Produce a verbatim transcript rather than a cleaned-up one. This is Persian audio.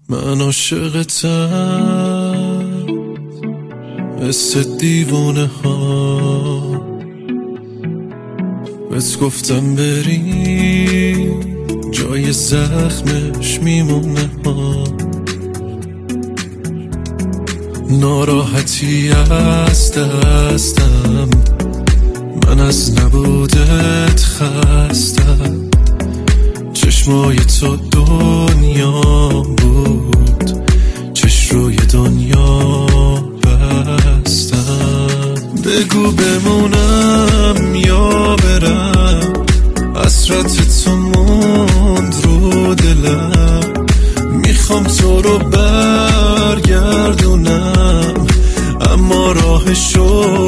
من عاشقتم مثل دیوانه ها، بهت گفتم بری جای زخمش میمونه ها. ناراحتی از دستم، من از نبودت خستم. چشمای تو دنیا بود، چش روی دنیا بستم. بگو بمونم یا برم، حسرت تو موند رو دلم. میخوام تو رو برگردونم، اما راهشو